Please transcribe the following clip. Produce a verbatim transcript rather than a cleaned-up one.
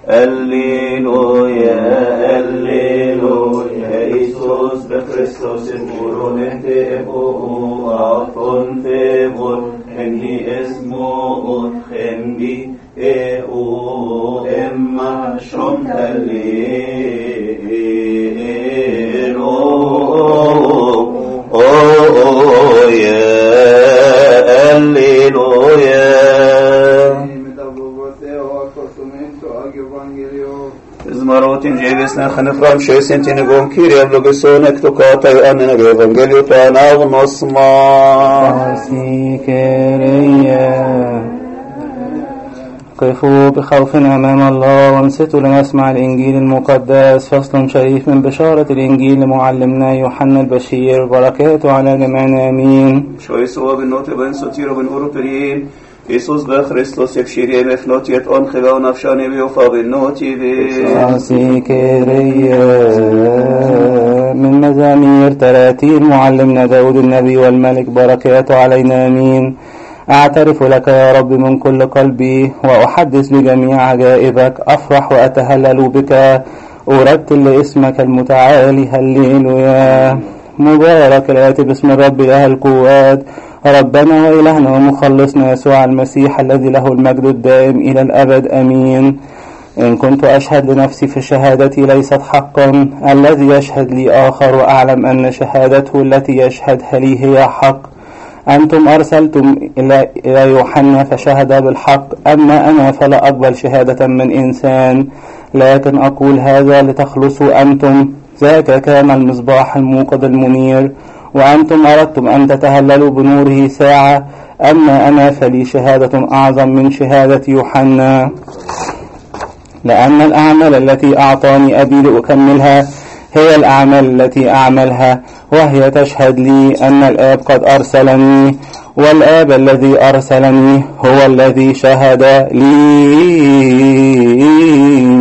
Alleluia, Alleluia, Iisus de Christus in uronete ebo afon fevor, enni esmo enni eo emma shom Alleluia, Alleluia. Zmarotin jevisna khanfram shesentine gon kirem logesonek to kata anna evangelio to anav nosma سيكريا. قفوا بخوف أمام الله وانصتوا لنسمع الإنجيل المقدس. فصل شريف من بشارة الإنجيل لمعلمنا يوحنا البشير، بركاته على جميعنا آمين. شو يسوع بالنوت بن سطير بن أوروبرين Isus بخريستوس يبشيري مفنوتيت أن خلاو نفشاني بيوفا بالنوتي بي سيكريا. من مزامير تراتيل معلمنا داود النبي والملك، بركاته علينا آمين. أعترف لك يا رب من كل قلبي وأحدث بجميع عجائبك، أفرح وأتهلل بك، أرتل لاسمك المتعالي. هللويا. مبارك الآتي باسم الرب إله القوات، ربنا وإلهنا ومخلصنا يسوع المسيح الذي له المجد الدائم إلى الأبد آمين. إن كنت أشهد لنفسي فشهادتي ليست حقا، الذي يشهد لي آخر وأعلم أن شهادته التي يشهدها لي هي حق. أنتم أرسلتم إلى يوحنا فشهد بالحق، أما أنا فلا أقبل شهادة من إنسان، لكن أقول هذا لتخلصوا أنتم. ذاك كان المصباح الموقد المنير، وأنتم أردتم أن تتهللوا بنوره ساعة، أما أنا فلي شهادة أعظم من شهادة يوحنا، لأن الأعمال التي أعطاني أبي لأكملها هي الأعمال التي أعملها، وهي تشهد لي أن الآب قد أرسلني، والآب الذي أرسلني هو الذي شهد لي.